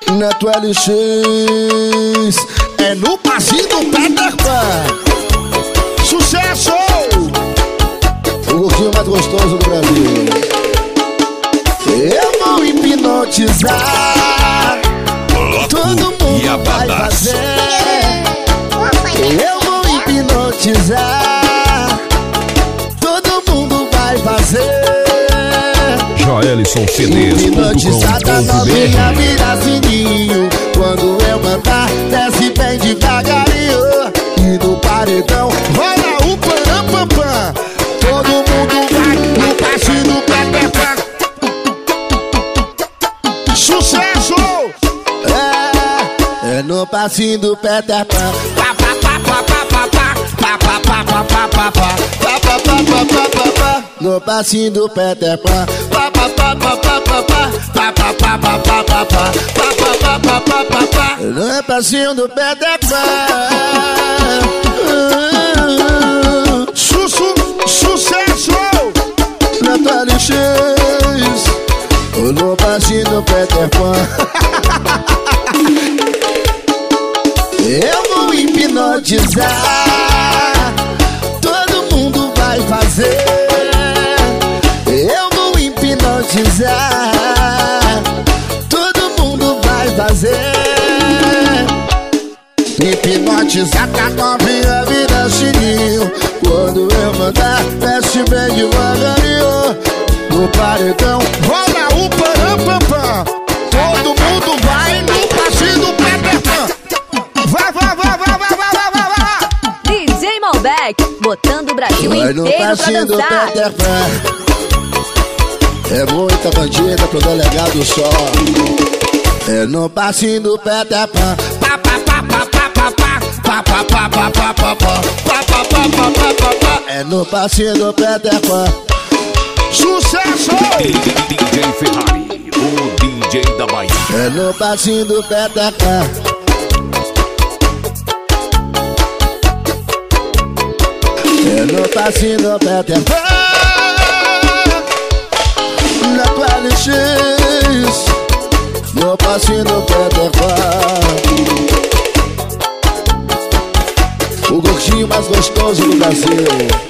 Neto LX é no passinho do Peter Pan. Sucesso! O gordinho mais gostoso do Brasil. Eu vou hipnotizar, todo mundo vai fazer. Eu vou hipnotizar, todo mundo vai fazer. Joelson CDs. Hipnotizada novinha vira sininho. Quando eu mandar, desce bem devagarinho. E no paredão rola o pam-pam-pam. Todo mundo vai no passinho do Peter Pan. Sucesso! É no passinho do Peter Pan. No passinho do Peter Pan. No passinho do Peter Pan. Sucesso! Neto LX. No passinho do Peter Pan. Eu vou hipnotizar, todo mundo vai fazer. Eu vou hipnotizar, todo mundo vai fazer. Hipnotizada novinha vira sininho. Quando eu mandar, desce bem devagarinho. No paredão rola o pam-pam-pam. Todo mundo vai no passinho do Peter Pan. Vai! DJ Malbec, botando o Brasil inteiro pra dançar. É muita bandida pro delegado só. É no passinho do Peter Pan. É no passinho do Peter Pan. Sucesso! DJ Ferrari, o DJ da Bahia. É no passinho do Peter Pan. É no passinho do Peter Pan. Neto LX. No passinho do Peter Pan. O gordinho mais gostoso do Brasil.